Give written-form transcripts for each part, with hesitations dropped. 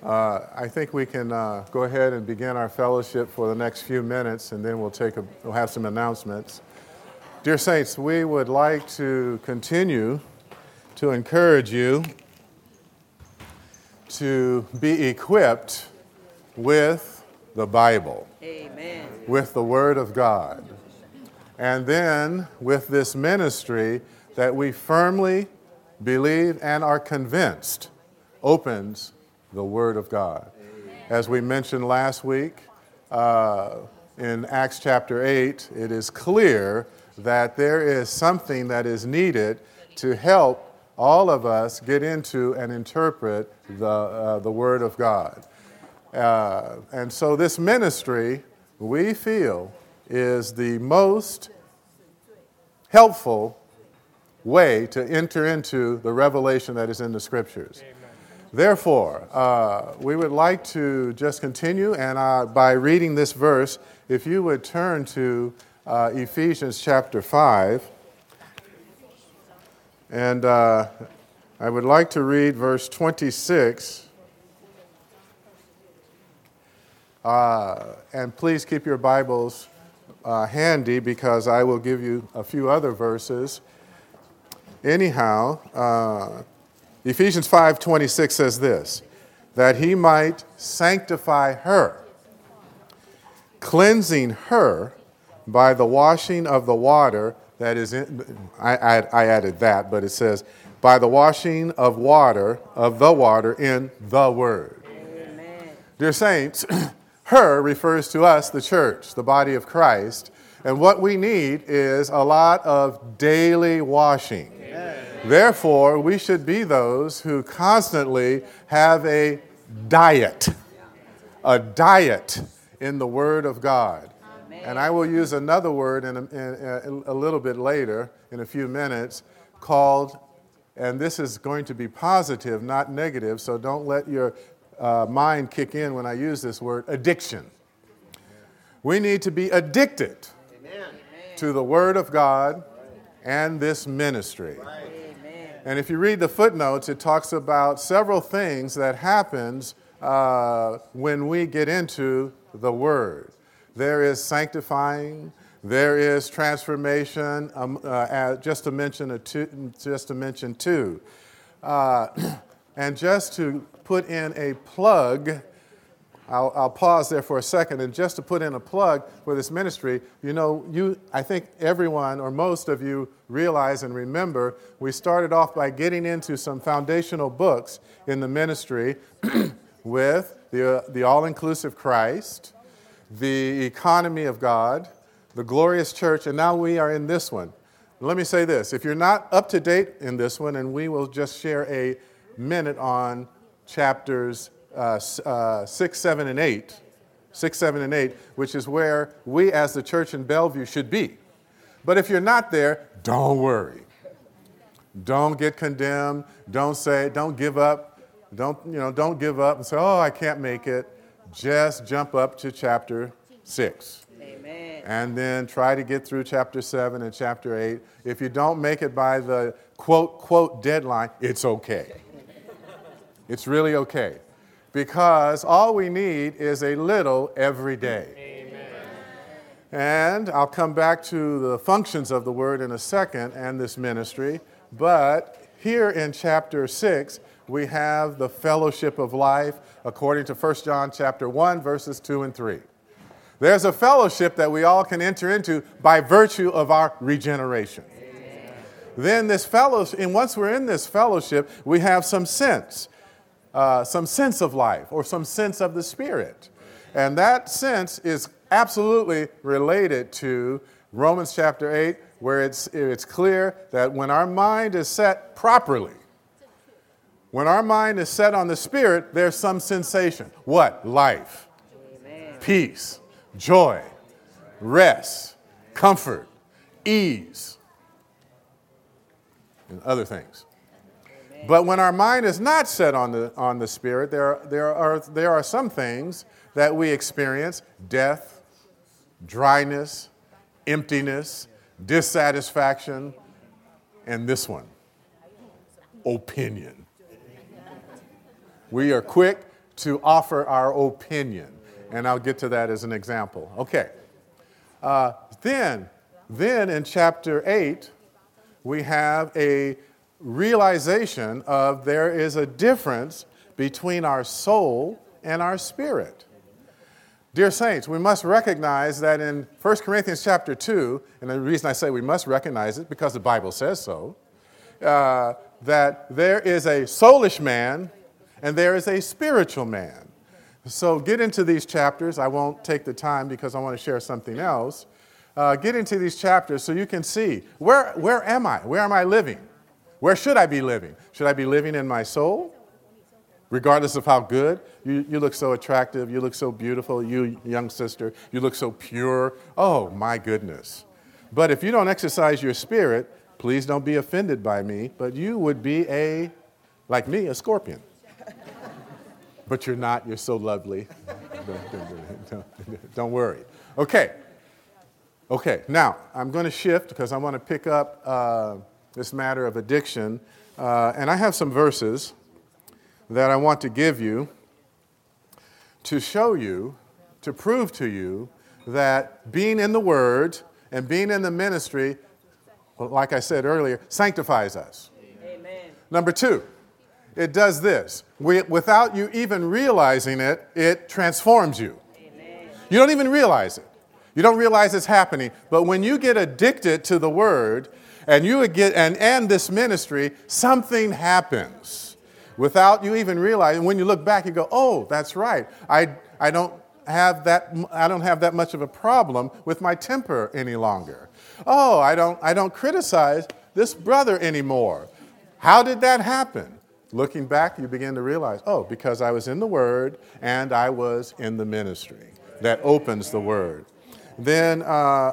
I think we can go ahead and begin our fellowship for the next few minutes, and then we'll have some announcements. Dear saints, we would like to continue to encourage you to be equipped with the Bible, Amen. with the Word of God, and then with this ministry that we firmly believe and are convinced opens the Word of God. As we mentioned last week, in Acts chapter 8, it is clear that there is something that is needed to help all of us get into and interpret the Word of God. And so this ministry, we feel, is the most helpful way to enter into the revelation that is in the Scriptures. Amen. Therefore, we would like to just continue, and by reading this verse, if you would turn to Ephesians chapter 5, and I would like to read verse 26. And please keep your Bibles handy, because I will give you a few other verses. Anyhow, Ephesians 5:26 says this, that he might sanctify her, cleansing her by the washing of the water that is in, I added that, but it says, by the washing of the water in the Word. Amen. Dear saints, her refers to us, the church, the body of Christ, and what we need is a lot of daily washing. Amen. Therefore, we should be those who constantly have a diet in the Word of God. Amen. And I will use another word in a little bit later, in a few minutes, called, and this is going to be positive, not negative, so don't let your mind kick in when I use this word, addiction. We need to be addicted to the Word of God and this ministry. And if you read the footnotes, it talks about several things that happens when we get into the Word. There is sanctifying, there is transformation, just to mention two. And just to put in a plug, I'll pause there for a second, and just to put in a plug for this ministry, I think everyone or most of you realize and remember, we started off by getting into some foundational books in the ministry with the all-inclusive Christ, the economy of God, the glorious church, and now we are in this one. Let me say this, if you're not up to date in this one, and we will just share a minute on chapters 6, 7, and 8, which is where we as the church in Bellevue should be. But if you're not there, don't worry. Don't get condemned. Don't give up. Don't give up and say, oh, I can't make it. Just jump up to chapter 6. Amen. And then try to get through chapter 7 and chapter 8. If you don't make it by the quote deadline, it's okay. It's really okay. Because all we need is a little every day. Amen. And I'll come back to the functions of the Word in a second and this ministry. But here in chapter 6, we have the fellowship of life according to 1 John chapter 1, verses 2 and 3. There's a fellowship that we all can enter into by virtue of our regeneration. Amen. Then this fellowship, and once we're in this fellowship, we have some sense of life or some sense of the Spirit. And that sense is absolutely related to Romans chapter 8, where it's clear that when our mind is set properly, when our mind is set on the Spirit, there's some sensation. What? Life, Amen. Peace, joy, rest, comfort, ease, and other things. But when our mind is not set on the Spirit, there are some things that we experience: death, dryness, emptiness, dissatisfaction, and this one, opinion. We are quick to offer our opinion. And I'll get to that as an example. Okay. Then in chapter 8, we have a realization of there is a difference between our soul and our spirit. Dear saints, we must recognize that in 1 Corinthians chapter 2, and the reason I say we must recognize it because the Bible says so, that there is a soulish man and there is a spiritual man. So get into these chapters. I won't take the time because I want to share something else. Get into these chapters so you can see, where am I? Where am I living? Where should I be living? Should I be living in my soul? Regardless of how good, you look so attractive, you look so beautiful, you young sister, you look so pure. Oh, my goodness. But if you don't exercise your spirit, please don't be offended by me, but you would be like me, a scorpion. But you're not, you're so lovely. Don't worry. Okay, now I'm going to shift because I want to pick up this matter of addiction. And I have some verses that I want to give you to show you, to prove to you that being in the Word and being in the ministry, well, like I said earlier, sanctifies us. Amen. Number 2, it does this. Without you even realizing it, it transforms you. Amen. You don't even realize it. You don't realize it's happening. But when you get addicted to the Word and you get and this ministry, something happens without you even realizing. When you look back, you go, "Oh, that's right. I don't have that much of a problem with my temper any longer. Oh, I don't criticize this brother anymore. How did that happen?" Looking back, you begin to realize, oh, because I was in the Word and I was in the ministry. That opens the Word. Then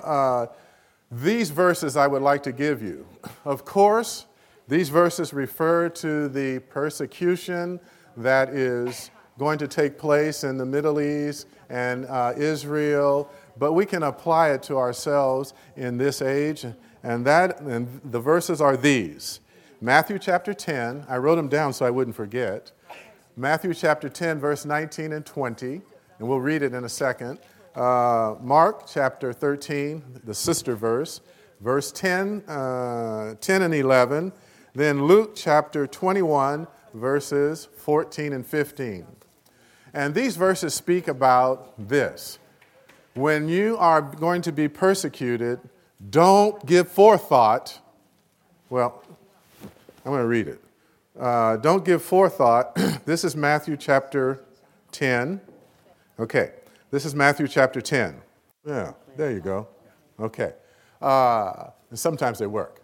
these verses I would like to give you. Of course, these verses refer to the persecution that is going to take place in the Middle East and Israel, but we can apply it to ourselves in this age, and the verses are these. Matthew chapter 10, I wrote them down so I wouldn't forget. Matthew chapter 10, verse 19 and 20, and we'll read it in a second. Mark chapter 13, the sister verse, verse 10 and 11. Then Luke chapter 21, verses 14 and 15. And these verses speak about this. When you are going to be persecuted, don't give forethought. Well, I'm going to read it. Don't give forethought. This is Matthew chapter 10. Okay, this is Matthew chapter 10. Yeah, there you go. Okay. And sometimes they work.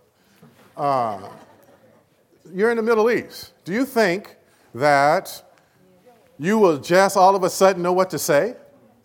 You're in the Middle East. Do you think that you will just all of a sudden know what to say?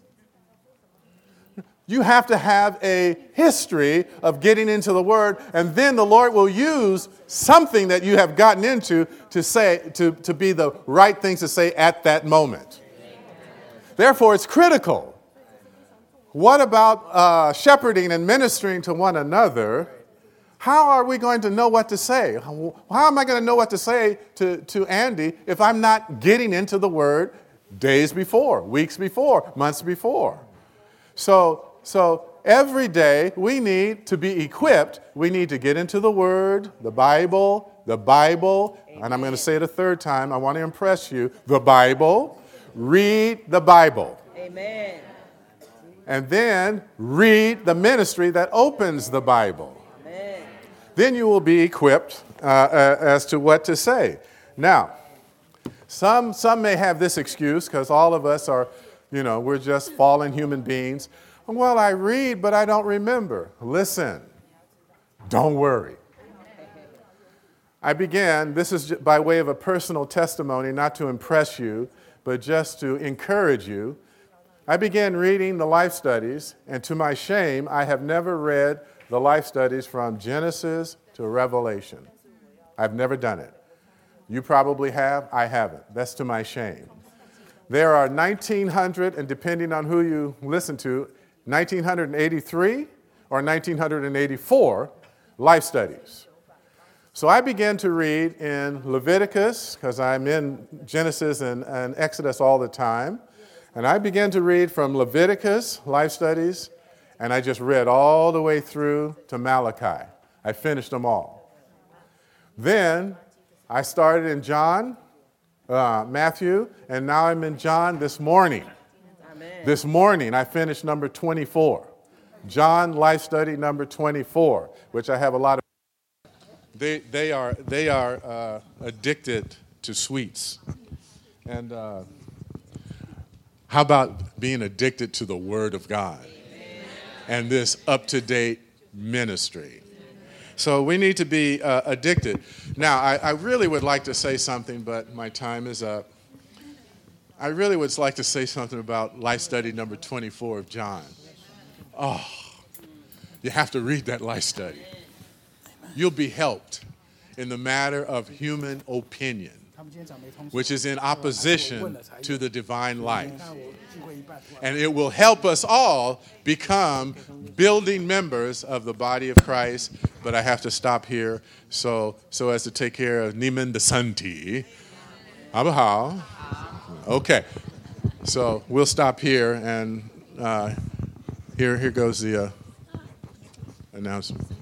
You have to have a history of getting into the Word, and then the Lord will use something that you have gotten into to say, to be the right things to say at that moment. Therefore, it's critical. What about shepherding and ministering to one another? How are we going to know what to say? How am I going to know what to say to Andy if I'm not getting into the Word days before, weeks before, months before? So every day we need to be equipped. We need to get into the Word, the Bible, Amen. And I'm going to say it a third time. I want to impress you. The Bible. Read the Bible. Amen. And then read the ministry that opens the Bible. Amen. Then you will be equipped as to what to say. Now, some may have this excuse because all of us are, we're just fallen human beings. Well, I read, but I don't remember. Listen, don't worry. This is by way of a personal testimony, not to impress you, but just to encourage you. I began reading the life studies, and to my shame, I have never read the life studies from Genesis to Revelation. I've never done it. You probably have. I haven't. That's to my shame. There are 1,900, and depending on who you listen to, 1,983 or 1,984 life studies. So I began to read in Leviticus, because I'm in Genesis and Exodus all the time. And I began to read from Leviticus, Life Studies, and I just read all the way through to Malachi. I finished them all. Then I started in John, Matthew, and now I'm in John this morning. Amen. This morning I finished number 24. John Life Study number 24, which I have a lot of. They are addicted to sweets. And how about being addicted to the Word of God and this up-to-date ministry? So we need to be addicted. Now, I really would like to say something, but my time is up. I really would like to say something about Life Study number 24 of John. Oh, you have to read that life study. You'll be helped in the matter of human opinion, which is in opposition to the divine life. And it will help us all become building members of the body of Christ. But I have to stop here so as to take care of Niman the Santi. Abahao. Okay. So we'll stop here, and here goes the announcement.